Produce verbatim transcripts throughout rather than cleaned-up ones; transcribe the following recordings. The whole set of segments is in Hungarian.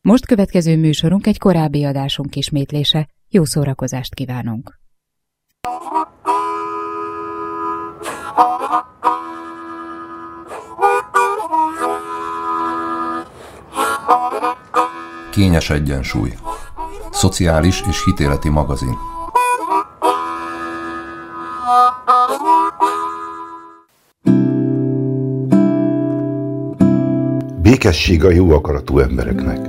Most következő műsorunk egy korábbi adásunk ismétlése. Jó szórakozást kívánunk! Kényes egyensúly. Szociális és hitéleti magazin. Békesség a jó akaratú embereknek.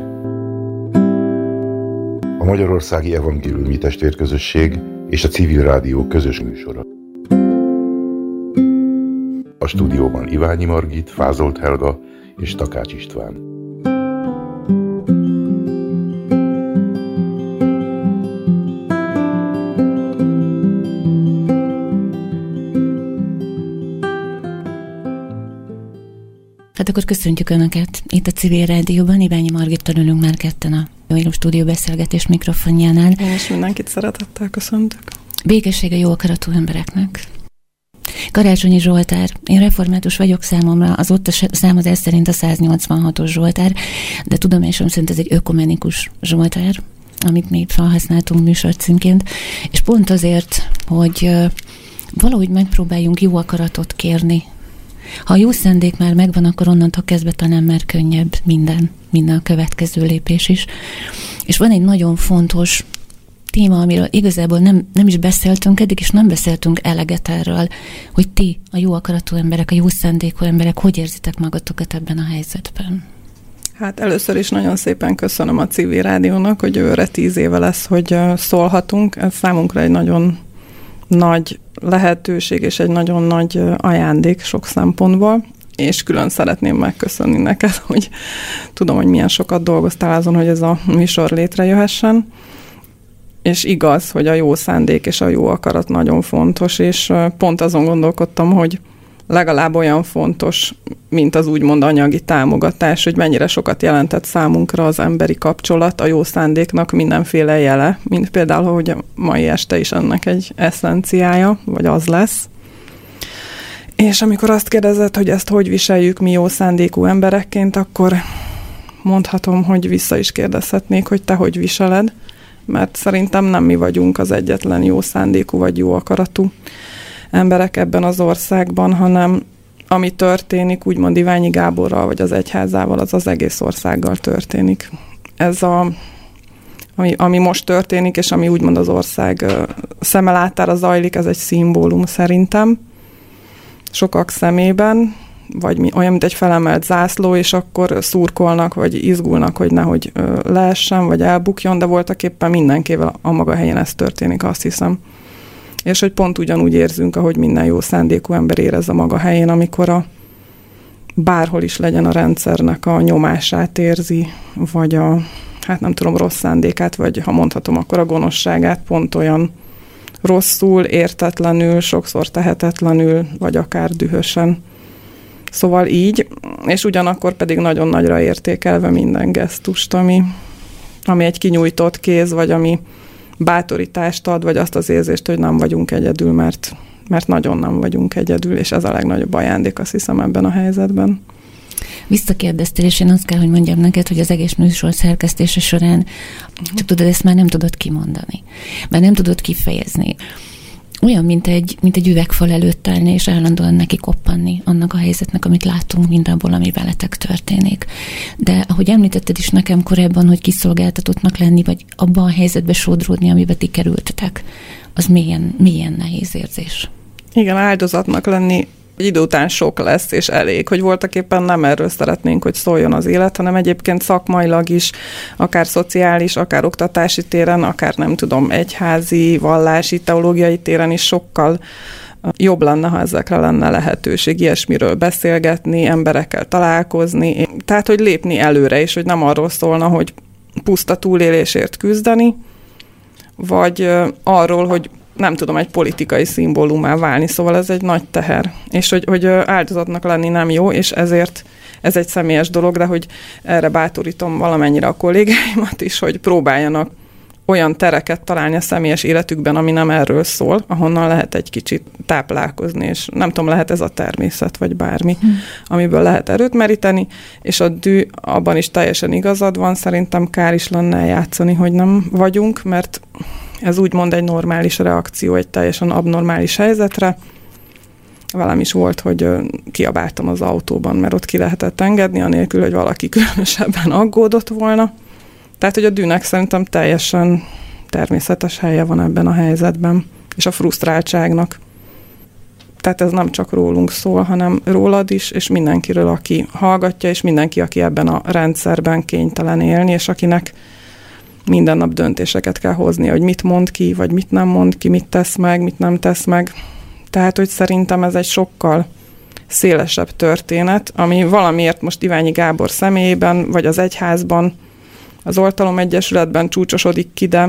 A Magyarországi Evangéliumi Testvérközösség és a Civil Rádió közös műsora. A stúdióban Iványi Margit, Fázolt Helga és Takács István. Hát akkor köszöntjük Önöket itt a Civil Rádióban. Iványi Margittal ülünk már ketten a Élő Stúdió beszélgetés mikrofonjánál. Én is mindenkit szeretettel köszöntök. Békesség a jó akaratú embereknek. Karácsonyi Zsoltár. Én református vagyok, számomra az ott a szám az ez szerint a száznyolcvanhatos Zsoltár, de tudomásom szerint ez egy ökumenikus Zsoltár, amit mi felhasználtunk műsorcímként, és pont azért, hogy valahogy megpróbáljunk jó akaratot kérni. Ha a jó szándék már megvan, akkor onnantól kezdve talán már könnyebb minden, minden a következő lépés is. És van egy nagyon fontos téma, amiről igazából nem, nem is beszéltünk eddig, és nem beszéltünk eleget erről, hogy ti, a jó akaratú emberek, a jó szándékú emberek, hogy érzitek magatokat ebben a helyzetben? Hát először is nagyon szépen köszönöm a Civil Rádiónak, hogy őre tíz éve lesz, hogy szólhatunk. Ez számunkra egy nagyon nagy lehetőség és egy nagyon nagy ajándék sok szempontból, és külön szeretném megköszönni neked, hogy tudom, hogy milyen sokat dolgoztál azon, hogy ez a műsor létrejöhessen, és igaz, hogy a jó szándék és a jó akarat nagyon fontos, és pont azon gondolkodtam, hogy legalább olyan fontos, mint az úgymond anyagi támogatás, hogy mennyire sokat jelentett számunkra az emberi kapcsolat, a jó szándéknak mindenféle jele, mint például, hogy a mai este is ennek egy eszenciája, vagy az lesz. És amikor azt kérdezed, hogy ezt hogy viseljük mi jó szándékú emberekként, akkor mondhatom, hogy vissza is kérdezhetnék, hogy te hogy viseled, mert szerintem nem mi vagyunk az egyetlen jó szándékú vagy jó akaratú emberek ebben az országban, hanem ami történik, úgymond Iványi Gáborral, vagy az egyházával, az az egész országgal történik. Ez a, ami, ami most történik, és ami úgymond az ország szeme láttára zajlik, ez egy szimbólum szerintem. Sokak szemében, vagy mi, olyan, mint egy felemelt zászló, és akkor szurkolnak, vagy izgulnak, hogy nehogy leessen, vagy elbukjon, de voltak éppen mindenkivel a maga helyén ez történik, azt hiszem. És hogy pont ugyanúgy érzünk, ahogy minden jó szándékú ember érez a maga helyén, amikor a bárhol is legyen a rendszernek a nyomását érzi, vagy a, hát nem tudom, rossz szándékát, vagy ha mondhatom, akkor a gonoszságát pont olyan rosszul, értetlenül, sokszor tehetetlenül, vagy akár dühösen. Szóval így, és ugyanakkor pedig nagyon nagyra értékelve minden gesztust, ami, ami egy kinyújtott kéz, vagy ami bátorítást ad, vagy azt az érzést, hogy nem vagyunk egyedül, mert, mert nagyon nem vagyunk egyedül, és ez a legnagyobb ajándék, azt hiszem, ebben a helyzetben. Visszakérdeztél, és én azt kell, hogy mondjam neked, hogy az egész műsor szerkesztése során, csak tudod, ezt már nem tudod kimondani, mert nem tudod kifejezni. Olyan, mint egy, mint egy üvegfal előtt állni, és állandóan neki koppanni annak a helyzetnek, amit látunk mindenból, ami veletek történik. De ahogy említetted is nekem korábban, hogy kiszolgáltatottnak lenni, vagy abban a helyzetbe sodródni, amibe ti kerültetek, az milyen, milyen nehéz érzés. Igen, áldozatnak lenni egy idő után sok lesz, és elég, hogy voltak éppen nem erről szeretnénk, hogy szóljon az élet, hanem egyébként szakmailag is, akár szociális, akár oktatási téren, akár nem tudom, egyházi, vallási, teológiai téren is sokkal jobb lenne, ha ezekre lenne lehetőség, ilyesmiről beszélgetni, emberekkel találkozni, tehát, hogy lépni előre, és hogy nem arról szólna, hogy puszta túlélésért küzdeni, vagy arról, hogy nem tudom, egy politikai szimbólumá válni, szóval ez egy nagy teher. És hogy, hogy áldozatnak lenni nem jó, és ezért ez egy személyes dolog, de hogy erre bátorítom valamennyire a kollégáimat is, hogy próbáljanak olyan tereket találni a személyes életükben, ami nem erről szól, ahonnan lehet egy kicsit táplálkozni, és nem tudom, lehet ez a természet, vagy bármi, hmm. amiből lehet erőt meríteni, és a dű, abban is teljesen igazad van, szerintem kár is lenne játszani, hogy nem vagyunk, mert ez úgymond egy normális reakció egy teljesen abnormális helyzetre. Velem is volt, hogy kiabáltam az autóban, mert ott ki lehetett engedni, anélkül, hogy valaki különösebben aggódott volna. Tehát, hogy a dűnek szerintem teljesen természetes helye van ebben a helyzetben, és a frusztráltságnak. Tehát ez nem csak rólunk szól, hanem rólad is, és mindenkiről, aki hallgatja, és mindenki, aki ebben a rendszerben kénytelen élni, és akinek minden nap döntéseket kell hoznia, hogy mit mond ki, vagy mit nem mond ki, mit tesz meg, mit nem tesz meg. Tehát, hogy szerintem ez egy sokkal szélesebb történet, ami valamiért most Iványi Gábor személyében, vagy az egyházban, az Oltalom Egyesületben csúcsosodik ki, de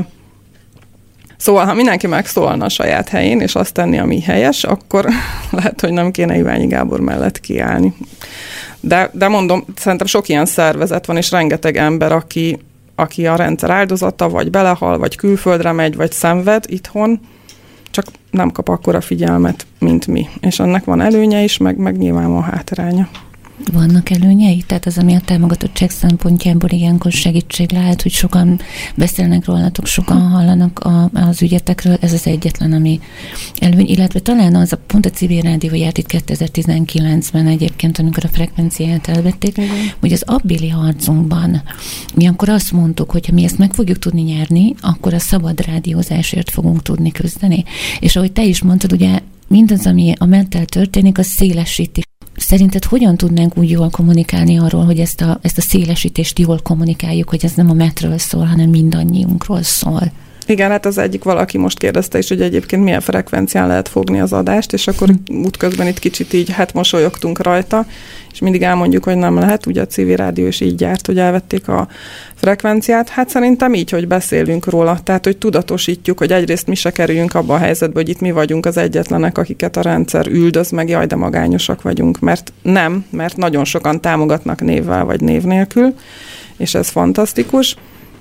szóval, ha mindenki megszólalna a saját helyén, és azt tenni, ami helyes, akkor lehet, hogy nem kéne Iványi Gábor mellett kiállni. De, de mondom, szerintem sok ilyen szervezet van, és rengeteg ember, aki, aki a rendszer áldozata, vagy belehal, vagy külföldre megy, vagy szenved itthon, csak nem kap akkora figyelmet, mint mi. És ennek van előnye is, meg, meg nyilván van hátránya. Vannak előnyei? Tehát az, ami a támogatottság szempontjából ilyenkor segítség lehet, hogy sokan beszélnek rólatok, sokan hallanak a, az ügyetekről, ez az egyetlen, ami előny, illetve talán az a pont a civil rádió járt itt kétezer-tizenkilencben egyébként, amikor a frekvenciát elvették, igen. Hogy az abbéli harcunkban mi akkor azt mondtuk, hogy ha mi ezt meg fogjuk tudni nyerni, akkor a szabad rádiózásért fogunk tudni küzdeni. És ahogy te is mondtad, ugye mindaz, ami a menttel történik, az szélesíti. Szerinted hogyan tudnánk úgy jól kommunikálni arról, hogy ezt a, ezt a szélesítést jól kommunikáljuk, hogy ez nem a metről szól, hanem mindannyiunkról szól? Igen, hát az egyik valaki most kérdezte is, hogy egyébként milyen frekvencián lehet fogni az adást, és akkor útközben itt kicsit így hát mosolyogtunk rajta, és mindig elmondjuk, hogy nem lehet, ugye a civil rádió is így gyárt, hogy elvették a frekvenciát. Hát szerintem így, hogy beszélünk róla, tehát hogy tudatosítjuk, hogy egyrészt mi se kerüljünk abba a helyzetbe, hogy itt mi vagyunk az egyetlenek, akiket a rendszer üldöz, meg jaj, de magányosak vagyunk, mert nem, mert nagyon sokan támogatnak névvel vagy név nélkül, és ez fantasztikus.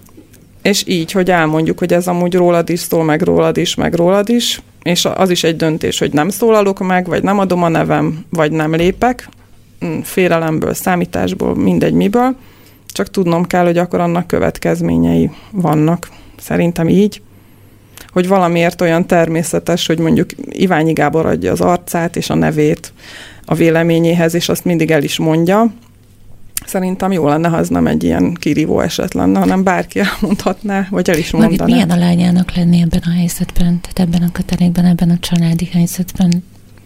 És így, hogy elmondjuk, hogy ez amúgy rólad is szól, meg rólad is, meg rólad is, és az is egy döntés, hogy nem szólalok meg, vagy nem adom a nevem, vagy nem lépek, félelemből, számításból, mindegy miből, csak tudnom kell, hogy akkor annak következményei vannak. Szerintem így, hogy valamiért olyan természetes, hogy mondjuk Iványi Gábor adja az arcát és a nevét a véleményéhez, és azt mindig el is mondja. Szerintem jó lenne, ha ez nem egy ilyen kirívó eset lenne, hanem bárki elmondhatná, vagy el is mondaná. Magit milyen a lányának lenni ebben a helyzetben, tehát ebben a kötelékben, ebben a családi helyzetben?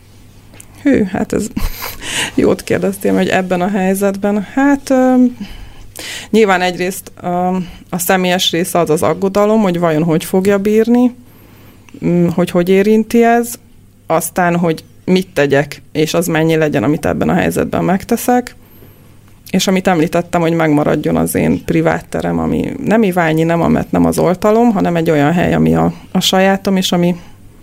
Hű, hát ez jót kérdeztél, hogy ebben a helyzetben. Hát um, nyilván egyrészt um, a személyes része az az aggodalom, hogy vajon hogy fogja bírni, um, hogy hogy érinti ez, aztán, hogy mit tegyek, és az mennyi legyen, amit ebben a helyzetben megteszek, és amit említettem, hogy megmaradjon az én privát terem, ami nem Iványi, nem a met, nem az Oltalom, hanem egy olyan hely, ami a, a sajátom, és ami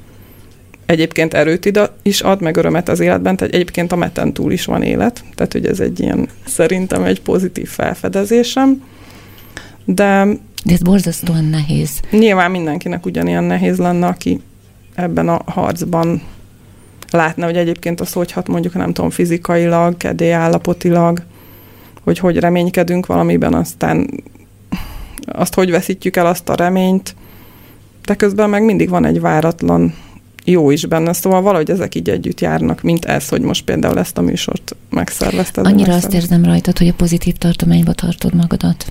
egyébként erőt ide is ad, meg örömet az életben, tehát egyébként a meten túl is van élet, tehát hogy ez egy ilyen, szerintem egy pozitív felfedezésem, de... De ez borzasztóan nehéz. Nyilván mindenkinek ugyanilyen nehéz lenne, aki ebben a harcban látna, hogy egyébként az hogy hat mondjuk, nem tudom, fizikailag, kedélyállapotilag, hogy hogy reménykedünk valamiben, aztán azt hogy veszítjük el azt a reményt, de közben meg mindig van egy váratlan jó is benne, szóval valahogy ezek így együtt járnak, mint ez, hogy most például ezt a műsort megszervezted. Annyira azt érzem rajtad, hogy a pozitív tartományba tartod magadat.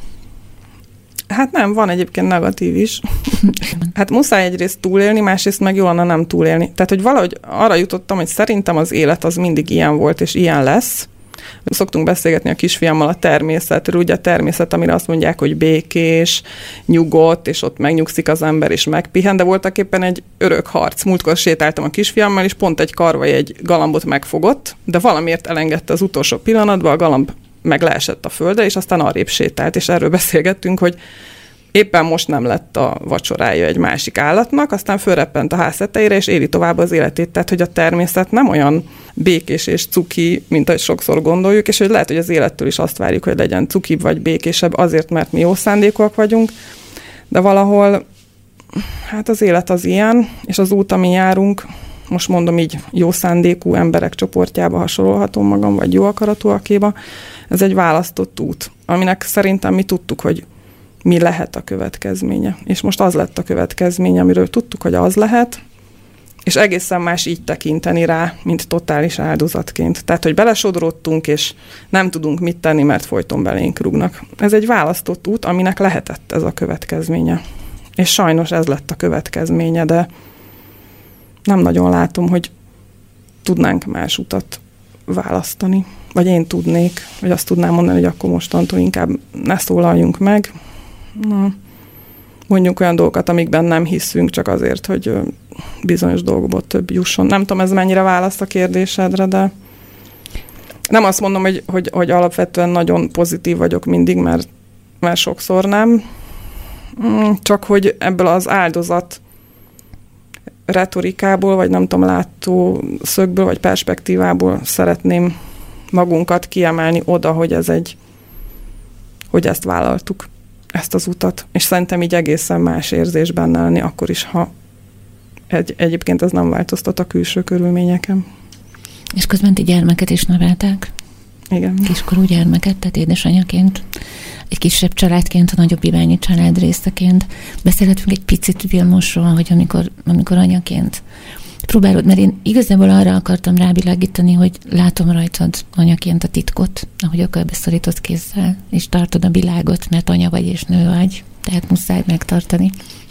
Hát nem, van egyébként negatív is. Hát muszáj egyrészt túlélni, másrészt meg jó lenne nem túlélni. Tehát, hogy valahogy arra jutottam, hogy szerintem az élet az mindig ilyen volt, és ilyen lesz. Szoktunk beszélgetni a kisfiammal a természetről, ugye a természet, amire azt mondják, hogy békés, nyugodt, és ott megnyugszik az ember, és megpihen, de voltak éppen egy örök harc. Múltkor sétáltam a kisfiammal, és pont egy karvaj egy galambot megfogott, de valamiért elengedte az utolsó pillanatban, a galamb meg leesett a földre, és aztán arrébb sétált, és erről beszélgettünk, hogy éppen most nem lett a vacsorája egy másik állatnak, aztán fölreppent a ház tetejére, és éli tovább az életét. Tehát, hogy a természet nem olyan békés és cuki, mint ahogy sokszor gondoljuk, és hogy lehet, hogy az élettől is azt várjuk, hogy legyen cukibb vagy békésebb, azért, mert mi jó szándékúak vagyunk, de valahol hát az élet az ilyen, és az út, amin járunk, most mondom így jó szándékú emberek csoportjába hasonlolhatom magam, vagy jó akaratúakéba, ez egy választott út, aminek szerintem mi tudtuk, hogy mi lehet a következménye. És most az lett a következménye, amiről tudtuk, hogy az lehet, és egészen más így tekinteni rá, mint totális áldozatként. Tehát, hogy belesodródtunk, és nem tudunk mit tenni, mert folyton belénk rúgnak. Ez egy választott út, aminek lehetett ez a következménye. És sajnos ez lett a következménye, de nem nagyon látom, hogy tudnánk más utat választani. Vagy én tudnék, vagy azt tudnám mondani, hogy akkor mostantól inkább ne szólaljunk meg. Na, mondjuk olyan dolgokat, amikben nem hiszünk, csak azért, hogy bizonyos dolgokból több jusson. Nem tudom, ez mennyire választ a kérdésedre, de nem azt mondom, hogy, hogy, hogy alapvetően nagyon pozitív vagyok mindig, mert, mert sokszor nem. Csak hogy ebből az áldozat retorikából, vagy nem tudom, látó szögből, vagy perspektívából szeretném magunkat kiemelni oda, hogy ez egy, hogy ezt vállaltuk, ezt az utat. És szerintem így egészen más érzés benne lenni, akkor is, ha egy, egyébként ez nem változtat a külső körülményeken. És közben ti gyermeket is neveltek? Igen. Kiskorú gyermeket, tehát édesanyaként, egy kisebb családként, a nagyobb irányi család részeként. Beszélhetünk egy picit Vilmosról, hogy amikor, amikor anyaként próbálod, mert én igazából arra akartam rávilágítani, hogy látom rajtad anyaként a titkot, ahogy a körbeszorított kézzel, és tartod a világot, mert anya vagy és nő vagy, tehát muszáj megtartani.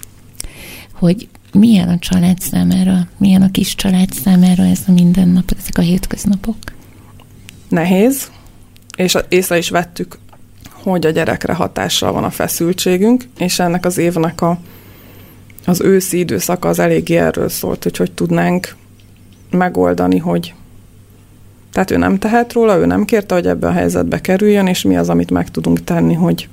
Hogy milyen a család számára, milyen a kis család számára ez a mindennap, ezek a hétköznapok? Nehéz, és észre is vettük, hogy a gyerekre hatással van a feszültségünk, és ennek az évnek a, az őszi időszaka az eléggé erről szólt, hogy hogy tudnánk megoldani, hogy tehát ő nem tehet róla, ő nem kérte, hogy ebbe a helyzetbe kerüljön, és mi az, amit meg tudunk tenni, hogy,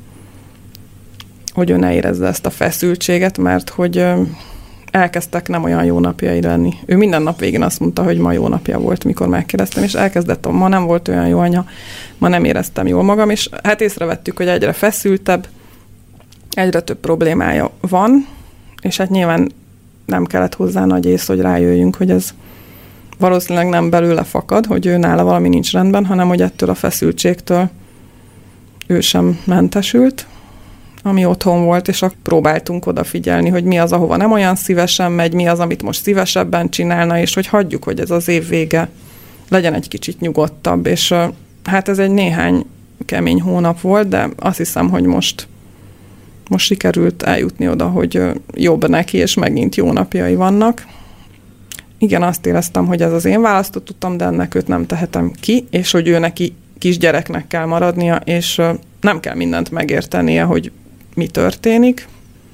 hogy ő ne érezze ezt a feszültséget, mert hogy elkezdtek nem olyan jó napjai lenni. Ő minden nap végén azt mondta, hogy ma jó napja volt, mikor megkérdeztem, és elkezdett, ma nem volt olyan jó anya, ma nem éreztem jól magam, és hát észrevettük, hogy egyre feszültebb, egyre több problémája van, és hát nyilván nem kellett hozzá nagy ész, hogy rájöjjünk, hogy ez valószínűleg nem belőle fakad, hogy ő nála valami nincs rendben, hanem hogy ettől a feszültségtől ő sem mentesült, ami otthon volt, és akkor próbáltunk odafigyelni, hogy mi az, ahova nem olyan szívesen megy, mi az, amit most szívesebben csinálna, és hogy hagyjuk, hogy ez az év vége legyen egy kicsit nyugodtabb, és hát ez egy néhány kemény hónap volt, de azt hiszem, hogy most, most sikerült eljutni oda, hogy jobb neki, és megint jó napjai vannak. Igen, azt éreztem, hogy ez az én választott utam, de ennek őt nem tehetem ki, és hogy ő neki kisgyereknek kell maradnia, és nem kell mindent megértenie, hogy mi történik,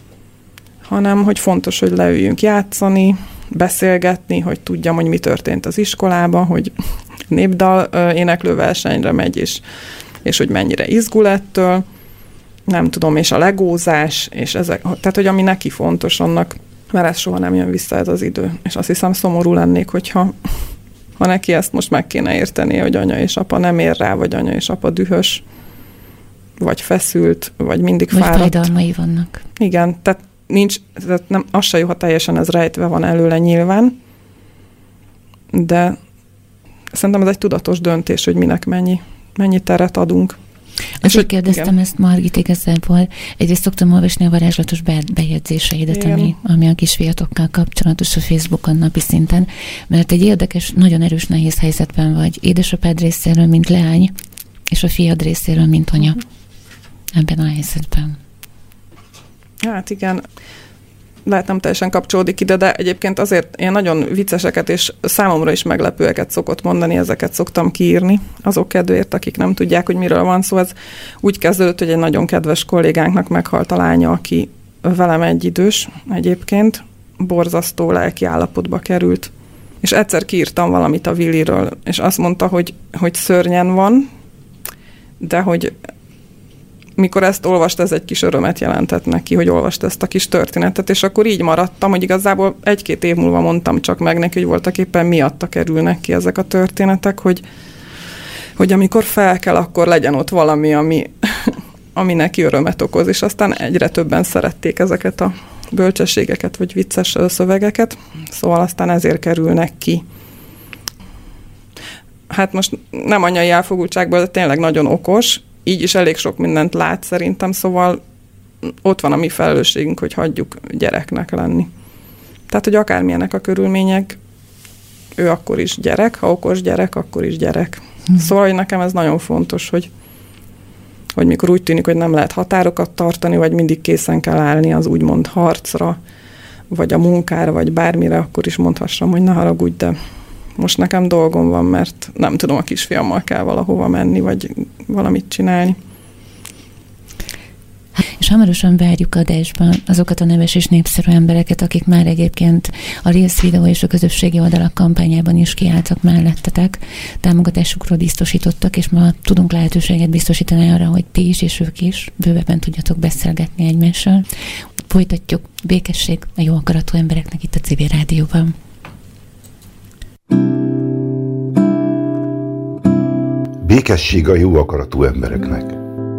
hanem hogy fontos, hogy leüljünk játszani, beszélgetni, hogy tudjam, hogy mi történt az iskolában, hogy népdal éneklő versenyre megy, és, és hogy mennyire izgul ettől, nem tudom, és a legózás, és ezek, tehát, hogy ami neki fontos annak, mert ez soha nem jön vissza ez az idő. És azt hiszem, szomorú lennék, hogyha ha neki ezt most meg kéne érteni, hogy anya és apa nem ér rá, vagy anya és apa dühös, vagy feszült, vagy mindig vagy fáradt. Vagy fájdalmai vannak. Igen, tehát nincs, tehát nem, az se jó, ha teljesen ez rejtve van előle nyilván, de szerintem ez egy tudatos döntés, hogy minek mennyi, mennyi teret adunk. Azért kérdeztem igen. ezt, Margit, igazából. Egyrészt szoktam olvasni a varázslatos bejegyzéseidet, ami, ami a kisfiatokkal kapcsolatos a Facebookon napi szinten, mert egy érdekes, nagyon erős, nehéz helyzetben vagy. Édesapád részéről, mint leány, és a fiad részéről, mint anya. Ebben a helyzetben. Hát igen, lehet nem teljesen kapcsolódik ide, de egyébként azért ilyen nagyon vicceseket és számomra is meglepőeket szokott mondani, ezeket szoktam kiírni azok kedvéért, akik nem tudják, hogy miről van szó. Ez úgy kezdődött, hogy egy nagyon kedves kollégánknak meghalt a lánya, aki velem egyidős egyébként, borzasztó lelki állapotba került. És egyszer kiírtam valamit a Williről, és azt mondta, hogy, hogy szörnyen van, de hogy mikor ezt olvast, ez egy kis örömet jelentett neki, hogy olvast ezt a kis történetet, és akkor így maradtam, hogy igazából egy-két év múlva mondtam csak meg neki, hogy voltak éppen miatta kerülnek ki ezek a történetek, hogy, hogy amikor fel kell, akkor legyen ott valami, ami, ami neki örömet okoz, és aztán egyre többen szerették ezeket a bölcsességeket, vagy vicces szövegeket, szóval aztán ezért kerülnek ki. Hát most nem anyai elfogultságból, de tényleg nagyon okos, így is elég sok mindent lát szerintem, szóval ott van a mi felelősségünk, hogy hagyjuk gyereknek lenni. Tehát, hogy akármilyenek a körülmények, ő akkor is gyerek, ha okos gyerek, akkor is gyerek. Mm. Szóval, hogy nekem ez nagyon fontos, hogy, hogy mikor úgy tűnik, hogy nem lehet határokat tartani, vagy mindig készen kell állni az úgymond harcra, vagy a munkára, vagy bármire, akkor is mondhassam, hogy ne haragudj, de most nekem dolgom van, mert nem tudom, a kisfiammal kell valahova menni, vagy valamit csinálni. És hamarosan várjuk adásban azokat a neves és népszerű embereket, akik már egyébként a Reels videó és a közösségi oldalak kampányában is kiálltak mellettetek, támogatásukról biztosítottak, és ma tudunk lehetőséget biztosítani arra, hogy ti is és ők is bővebben tudjatok beszélgetni egymással. Folytatjuk. Békesség a jó akaratú embereknek itt a Civil Rádióban. Békesség a jó akaratú embereknek.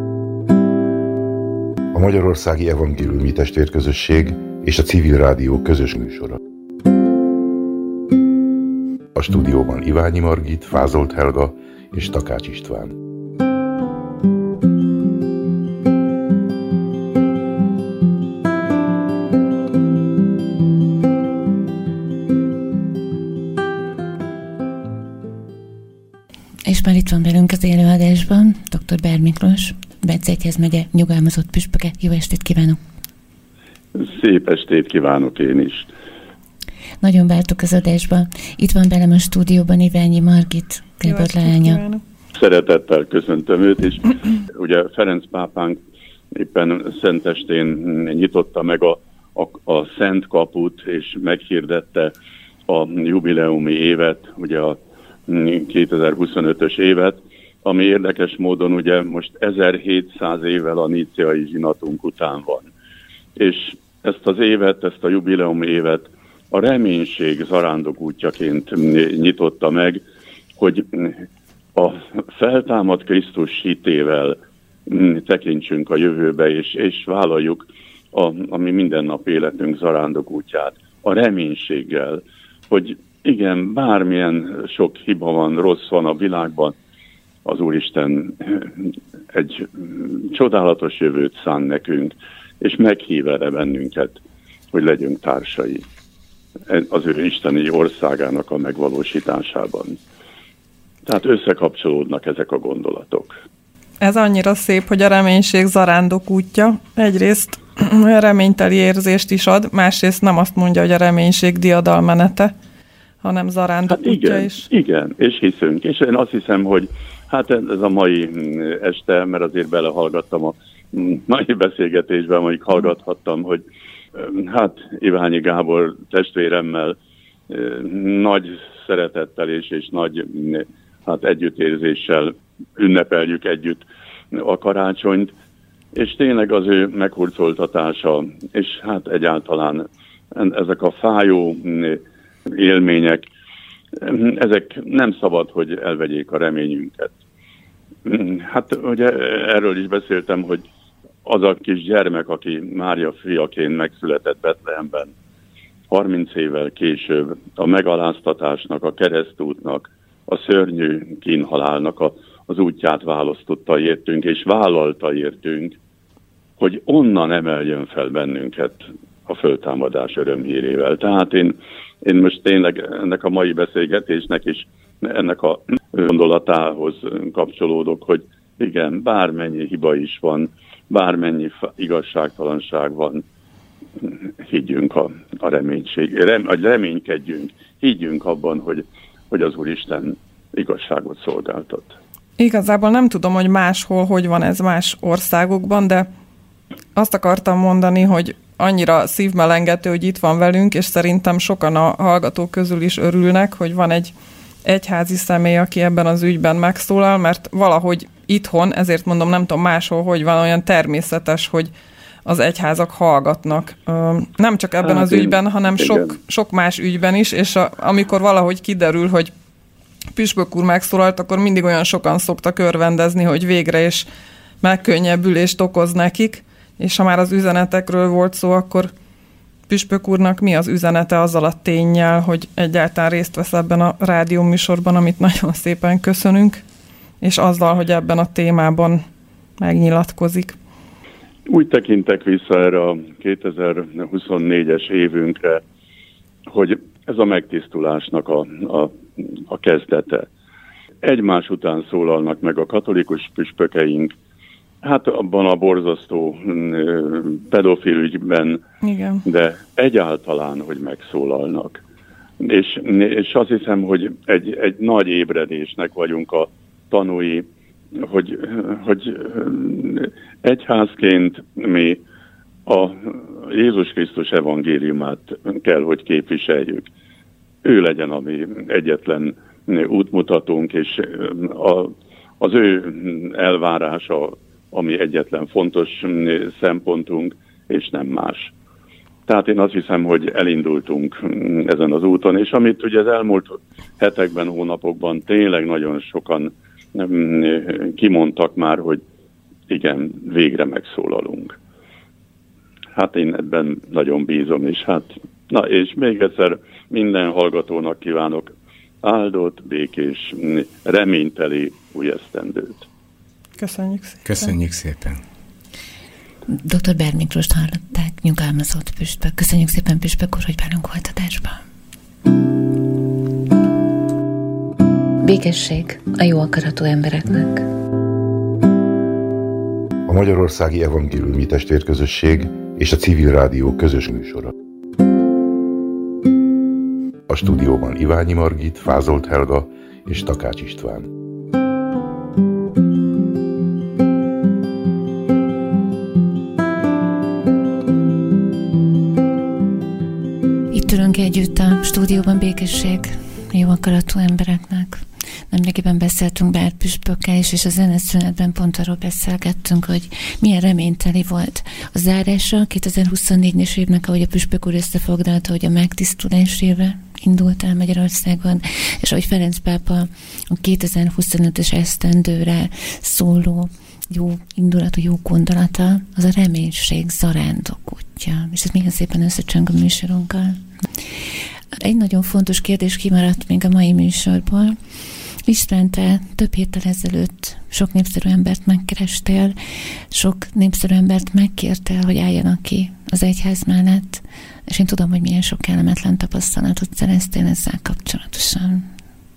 A Magyarországi Evangéliumi Testvérközösség és a Civil Rádió közös műsora. A stúdióban Iványi Margit, Vázolt Helga és Takács István. És már itt van velünk az élőadásban dr. Bár Miklós, Bence megye nyugalmazott püspöke. Jó estét kívánok! Szép estét kívánok én is! Nagyon vártuk az adásba. Itt van velem a stúdióban Iványi Margit, Gábor leánya. Szeretettel köszöntöm őt is. Ugye Ferenc pápánk éppen szentestén nyitotta meg a, a, a Szent Kaput, és meghirdette a jubileumi évet, ugye a kétezer-huszonötös évet, ami érdekes módon ugye most ezerhétszáz évvel a níceai zsinatunk után van. És ezt az évet, ezt a jubileumi évet a reménység zarándok útjaként nyitotta meg, hogy a feltámadt Krisztus hitével tekintsünk a jövőbe, és, és vállaljuk a, a mi mindennap életünk zarándok útját. A reménységgel, hogy igen, bármilyen sok hiba van, rossz van a világban, az Úristen egy csodálatos jövőt szán nekünk, és meghív erre bennünket, hogy legyünk társai az ő isteni országának a megvalósításában. Tehát összekapcsolódnak ezek a gondolatok. Ez annyira szép, hogy a reménység zarándok útja. Egyrészt reményteli érzést is ad, másrészt nem azt mondja, hogy a reménység diadalmenete, hanem zarándok hát útja igen, is. Igen, és hiszünk. És én azt hiszem, hogy hát ez a mai este, mert azért belehallgattam a mai beszélgetésben, amelyik hallgathattam, hogy hát Iványi Gábor testvéremmel nagy szeretettel és, és nagy hát együttérzéssel ünnepeljük együtt a karácsonyt, és tényleg az ő meghurcoltatása, és hát egyáltalán ezek a fájó élmények, ezek nem szabad, hogy elvegyék a reményünket. Hát ugye erről is beszéltem, hogy az a kis gyermek, aki Mária fiaként megszületett Betlehemben, harminc évvel később a megaláztatásnak, a keresztútnak, a szörnyű kínhalálnak a, az útját választotta értünk, és vállalta értünk, hogy onnan emeljön fel bennünket a föltámadás örömhírével. Tehát én, én most tényleg ennek a mai beszélgetésnek is ennek a gondolatához kapcsolódok, hogy igen, bármennyi hiba is van, bármennyi igazságtalanság van, higgyünk a, a reménység, rem, reménykedjünk, higgyünk abban, hogy, hogy az Úristen igazságot szolgáltat. Igazából nem tudom, hogy máshol hogy van ez más országokban, de azt akartam mondani, hogy annyira szívmelengető, hogy itt van velünk, és szerintem sokan a hallgatók közül is örülnek, hogy van egy egyházi személy, aki ebben az ügyben megszólal, mert valahogy itthon, ezért mondom, nem tudom máshol, hogy van olyan természetes, hogy az egyházak hallgatnak. Nem csak ebben hát az én, ügyben, hanem sok, sok más ügyben is, és a, amikor valahogy kiderül, hogy püspök úr megszólalt, akkor mindig olyan sokan szoktak örvendezni, hogy végre is megkönnyebbülést okoz nekik, és ha már az üzenetekről volt szó, akkor Püspök úrnak mi az üzenete azzal a ténnyel, hogy egyáltalán részt vesz ebben a rádió műsorban, amit nagyon szépen köszönünk, és azzal, hogy ebben a témában megnyilatkozik? Úgy tekintek vissza erre a kétezer-huszonnégyes évünkre, hogy ez a megtisztulásnak a, a, a kezdete. Egymás után szólalnak meg a katolikus püspökeink, hát abban a borzasztó pedofil ügyben, igen, de egyáltalán, hogy megszólalnak. És, és azt hiszem, hogy egy, egy nagy ébredésnek vagyunk a tanúi, hogy, hogy egyházként mi a Jézus Krisztus evangéliumát kell, hogy képviseljük. Ő legyen a mi egyetlen útmutatónk, és a, az ő elvárása, ami egyetlen fontos szempontunk, és nem más. Tehát én azt hiszem, hogy elindultunk ezen az úton, és amit ugye az elmúlt hetekben, hónapokban tényleg nagyon sokan kimondtak már, hogy igen, végre megszólalunk. Hát én ebben nagyon bízom, és hát, na és még egyszer minden hallgatónak kívánok áldott, békés, reményteli új esztendőt. Köszönjük szépen. Köszönjük szépen. doktor Berg Miklóst hallották, nyugalmazott püspök. Köszönjük szépen, püspök úr, hogy velünk volt adásban. Békesség a jó akaratú embereknek. A Magyarországi Evangéliumi Testvérközösség és a Civil Rádió közös műsora. A stúdióban Iványi Margit, Fázolt Helga és Takács István. Itt ülünk együtt a stúdióban, békesség jó akaratú embereknek. Nemrégiben beszéltünk Bár püspökkel is, és a zeneszünetben pont arról beszélgettünk, hogy milyen reményteli volt a zárása kétezer-huszonnégyes évnek, ahogy a püspök úr összefoglalta, hogy a megtisztulás éve indult el Magyarországon, és ahogy Ferenc pápa a kétezer-huszonötös esztendőre szóló jó indulatú, jó gondolata, az a reménység zarándok útja. És ez milyen szépen összecseng a műsorunkkal. Egy nagyon fontos kérdés kimaradt még a mai műsorból. István, te több héttel ezelőtt sok népszerű embert megkerestél, sok népszerű embert megkértél, hogy álljanak ki az egyház mellett, és én tudom, hogy milyen sok kellemetlen tapasztalatot szereztél ezzel kapcsolatosan.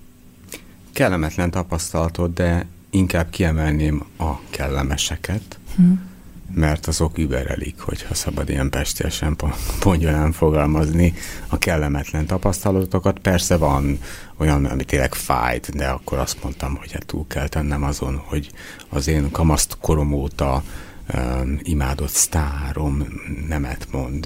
Kellemetlen tapasztalatot, de inkább kiemelném a kellemeseket, hm. mert azok überelik, hogyha szabad ilyen pestiesen pongyolán fogalmazni a kellemetlen tapasztalatokat. Persze van olyan, ami tényleg fájt, de akkor azt mondtam, hogy hát túl kell tennem azon, hogy az én kamaszt korom óta um, imádott sztárom nemet mond.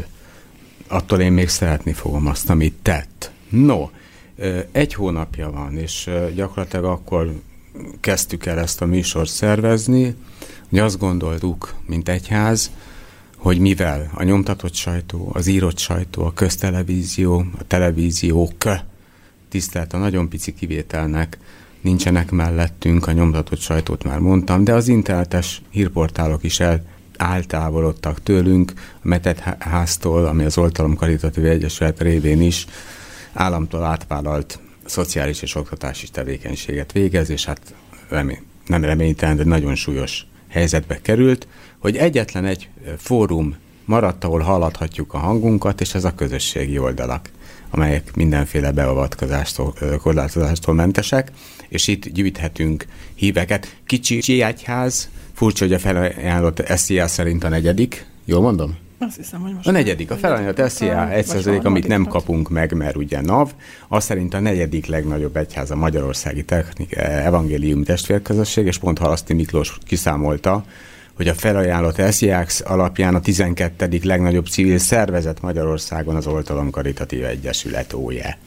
Attól én még szeretni fogom azt, amit tett. No, egy hónapja van, és gyakorlatilag akkor kezdtük el ezt a műsort szervezni, hogy azt gondoltuk, mint egyház, hogy mivel a nyomtatott sajtó, az írott sajtó, a köztelevízió, a televíziók, tisztelt a nagyon pici kivételnek, nincsenek mellettünk, a nyomtatott sajtót már mondtam, de az internetes hírportálok is el eltávolodtak tőlünk, a Metetháztól, ami az Oltalom Karitatív Egyesület révén is államtól átvállalt szociális és oktatási tevékenységet végez, és hát remény, nem reménytelen, de nagyon súlyos helyzetbe került, hogy egyetlen egy fórum maradt, ahol hallathatjuk a hangunkat, és ez a közösségi oldalak, amelyek mindenféle beavatkozástól, korlátozástól mentesek, és itt gyűjthetünk híveket. Kicsi egyház, furcsa, hogy a felajánlott es zé á szerint a negyedik, jól mondom? Azt hiszem, hogy most a negyedik, a felajánlott es zé á egy százalék, amit nem kapunk meg, mert ugye NAV, az szerint a negyedik legnagyobb egyház a Magyarországi Technik, Evangéliumi Testvérközösség, és pont Halaszti Miklós kiszámolta, hogy a felajánlott es zé á alapján a tizenkettedik legnagyobb civil szervezet Magyarországon az Oltalom Karitatív Egyesület óje.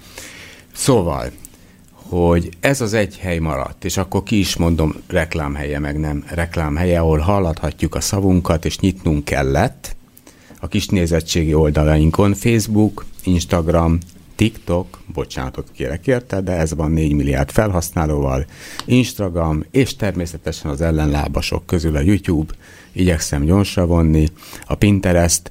Szóval, hogy ez az egy hely maradt, és akkor ki is mondom, reklámhelye, meg nem reklámhelye, ahol hallathatjuk a szavunkat, és nyitnunk kellett a kis nézettségi oldalainkon, Facebook, Instagram, TikTok, bocsánatot kérek érte, de ez van négy milliárd felhasználóval, Instagram, és természetesen az ellenlábasok közül a YouTube, igyekszem gyorsra vonni, a Pinterest,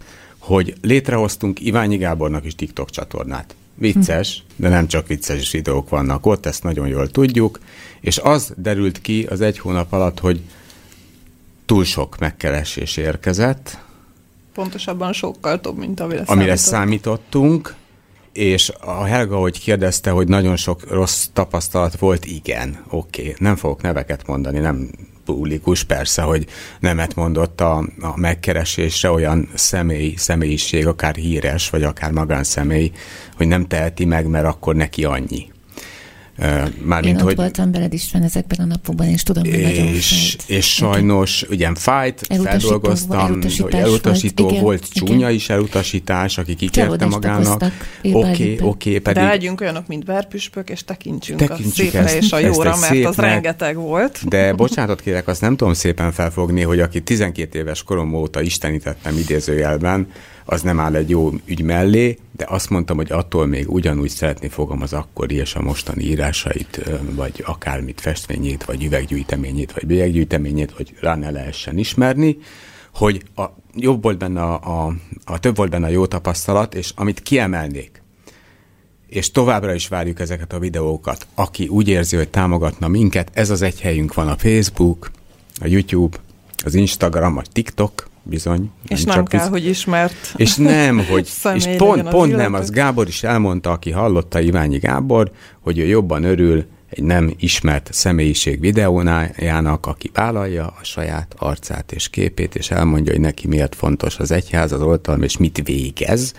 hogy létrehoztunk Iványi Gábornak is TikTok csatornát. Vicces, de nem csak vicces videók vannak ott, ezt nagyon jól tudjuk, és az derült ki az egy hónap alatt, hogy túl sok megkeresés érkezett. Pontosabban sokkal több, mint amire, amire számított. számítottunk, és a Helga, hogy kérdezte, hogy nagyon sok rossz tapasztalat volt, igen, oké, okay. Nem fogok neveket mondani, nem publikus, persze, hogy nemet mondott a, a megkeresésre olyan személy, személyiség, akár híres, vagy akár magánszemély, hogy nem teheti meg, mert akkor neki annyi. Mármint, Én ott hogy voltam veled István ezekben a napokban, és tudom, hogy nagyon és, fájt. és sajnos, ugye fájt, Elutasító, feldolgoztam, elutasítás hogy elutasító volt, volt, igen, csúnya igen. is elutasítás, aki kikérte magának. Csalódást Oké, oké, pedig... De legyünk olyanok, mint verpüspök, és tekintsünk, Tekintsük a szépre ezt, és a ezt jóra, egy mert az szépnek, rengeteg volt. De bocsánatot kérek, azt nem tudom szépen felfogni, hogy aki tizenkét éves korom óta istenítettem idézőjelben, az nem áll egy jó ügy mellé, de azt mondtam, hogy attól még ugyanúgy szeretni fogom az akkori és a mostani írásait, vagy akármit, festményét, vagy üveggyűjteményét, vagy bélyeggyűjteményét, hogy rá ne lehessen ismerni, hogy a jobb volt benne a, a, a több volt benne a jó tapasztalat, és amit kiemelnék, és továbbra is várjuk ezeket a videókat, aki úgy érzi, hogy támogatna minket, ez az egy helyünk van, a Facebook, a YouTube, az Instagram, a TikTok, bizony. És nem, nem kell, visz... hogy ismert. És nem, hogy és pont, pont nem, az Gábor is elmondta, aki hallotta, Iványi Gábor, hogy ő jobban örül egy nem ismert személyiség videójának, aki vállalja a saját arcát és képét, és elmondja, hogy neki miért fontos az egyház, az oltalom, és mit végez.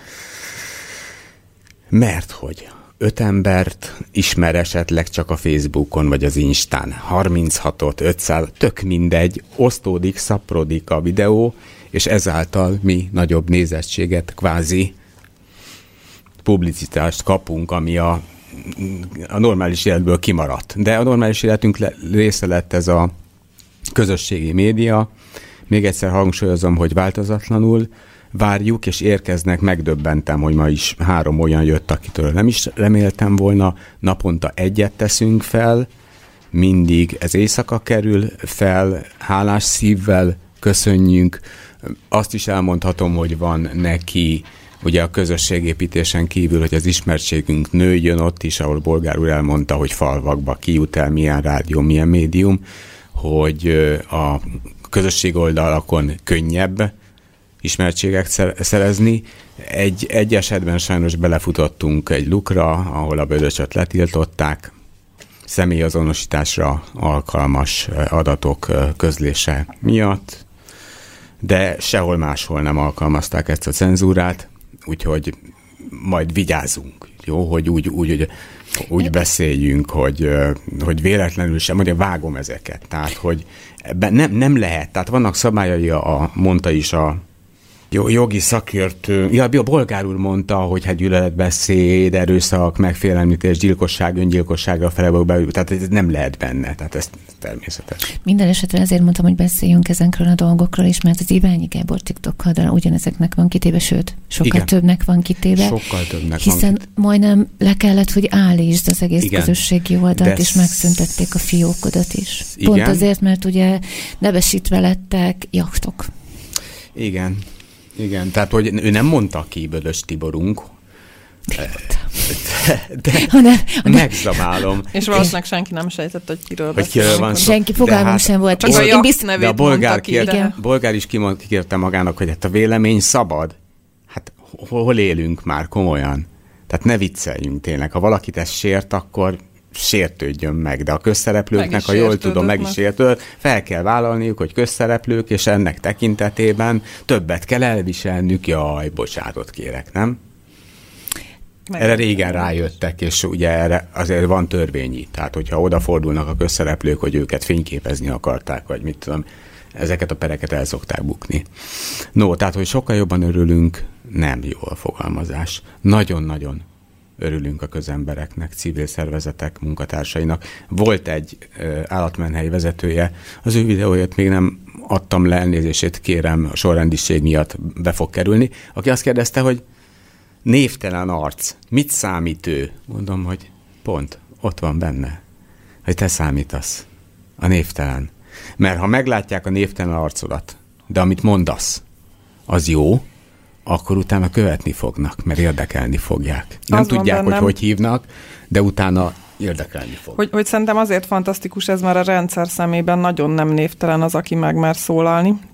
Mert hogy öt embert ismer esetleg csak a Facebookon, vagy az Instán, harminchatot, ötszáz, tök mindegy, osztódik, szapporodik a videó, és ezáltal mi nagyobb nézettséget, kvázi publicitást kapunk, ami a, a normális életből kimaradt. De a normális életünk le, része lett ez a közösségi média. Még egyszer hangsúlyozom, hogy változatlanul várjuk, és érkeznek, megdöbbentem, hogy ma is három olyan jött, akitől nem is reméltem volna. Naponta egyet teszünk fel, mindig ez éjszaka kerül fel, hálás szívvel köszönjünk. Azt is elmondhatom, hogy van neki, ugye a közösségépítésen kívül, hogy az ismertségünk nőjön ott is, ahol Bolgár úr elmondta, hogy falvakba kijut el, milyen rádió, milyen médium, hogy a közösség oldalakon könnyebb ismertséget szerezni. Egy, egy esetben sajnos belefutottunk egy lukra, ahol a Bödöcsöt letiltották, személyazonosításra alkalmas adatok közlése miatt, de sehol máshol nem alkalmazták ezt a cenzúrát, úgyhogy majd vigyázzunk, jó, hogy úgy, úgy, úgy, úgy beszéljünk, hogy, hogy véletlenül sem, hogy vágom ezeket, tehát, hogy ebben nem, nem lehet, tehát vannak szabályai, a, mondta is a jogi szakértő, ja, a Bolgár úr mondta, hogy hát gyűlöletbeszéd, erőszak, megfélemlítés, gyilkosság, öngyilkosságra felelők beül, tehát ez nem lehet benne, tehát ez természetes. Minden esetre azért mondtam, hogy beszéljünk ezekről a dolgokról is, mert az Iványi Gábor TikTok oldalon ugyanezeknek van kitéve, sőt, sokkal igen, többnek van kitéve. Sokkal többnek hiszen van kitéve. Majdnem le kellett, hogy állítsd az egész igen, közösségi oldalt, és megszüntették a fiókodat is. Igen. Pont azért, mert ugye nevesítve lettek jachtok. Igen. Igen, tehát, hogy ő nem mondta ki Bödös Tiborunk, de, de, de megzabálom. És valószínűleg senki nem sejtett, hogy kiről hogy kiről van szó. Senki fogalmunk hát, sem volt. Csak a Jax nevét de a bolgár, ki, de... bolgár is kikérte magának, hogy hát a vélemény szabad. Hát hol élünk már komolyan? Tehát ne vicceljünk tényleg. Ha valakit ez sért, akkor sértődjön meg, de a közszereplőknek, ha jól tudom, meg is sértődött, fel kell vállalniuk, hogy közszereplők, és ennek tekintetében többet kell elviselnünk, jaj, bocsánatot kérek, nem? Meg erre régen rájöttek, és ugye erre azért van törvényi, tehát hogyha odafordulnak a közszereplők, hogy őket fényképezni akarták, vagy mit tudom, ezeket a pereket el szokták bukni. No, tehát, hogy sokkal jobban örülünk, nem jó a fogalmazás. Nagyon-nagyon örülünk a közembereknek, civil szervezetek, munkatársainak. Volt egy ö, állatmenhely vezetője, az ő videóját még nem adtam le, elnézését kérem, a sorrendiség miatt be fog kerülni, aki azt kérdezte, hogy névtelen arc, mit számít ő? Mondom, hogy pont, ott van benne, hogy te számítasz, a névtelen. Mert ha meglátják a névtelen arcodat, de amit mondasz, az jó, akkor utána követni fognak, mert érdekelni fogják. Nem Az tudják, hogy hogy hívnak, de utána érdekelni fog. Hogy, hogy szerintem azért fantasztikus ez, mert a rendszer szemében nagyon nem névtelen az, aki meg mer szólalni.